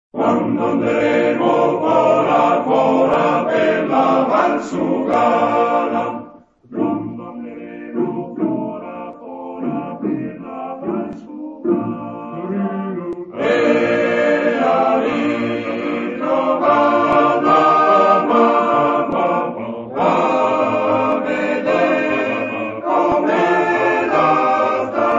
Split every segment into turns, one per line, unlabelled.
Quando andremo fora per la Valsugana, quando andremo fora per la Valsugana, e a ritrovata mamma, a vedere come la sta.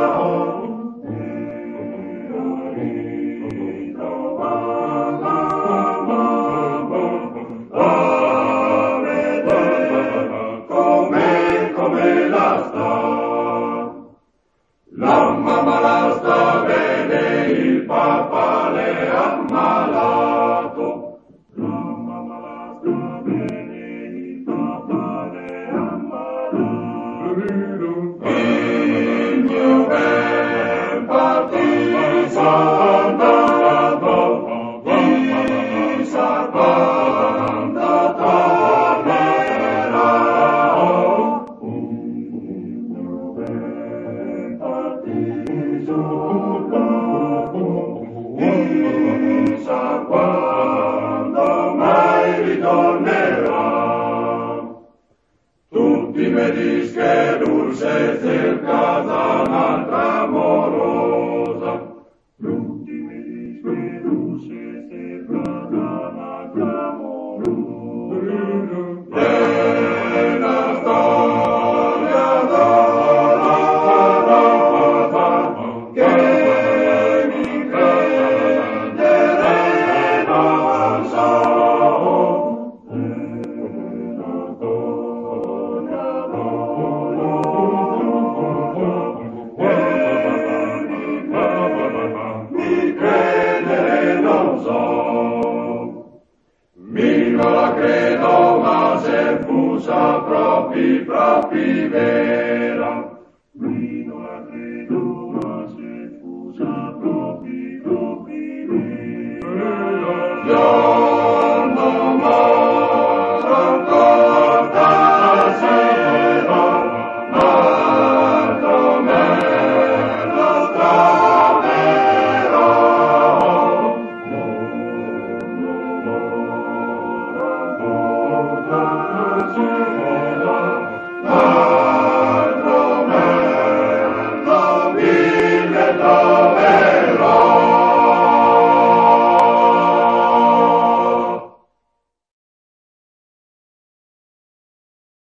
La mamma la sta bene, il papà le ha ammalato. La mamma la sta bene, il papà le ha ammalato. Il mio ben partigiano, chissà quando tornerà. Chissà quando mai ritornerà. Tutti mi dis che l'Urse cercata un'altra amorosa. Tutti mi dis che l'Urse cercata un'altra amorosa. È una storia d'oro che mi credere non so. È una storia d'oro che mi credere non so. Mi non la credo, ma se fusa proprio vero.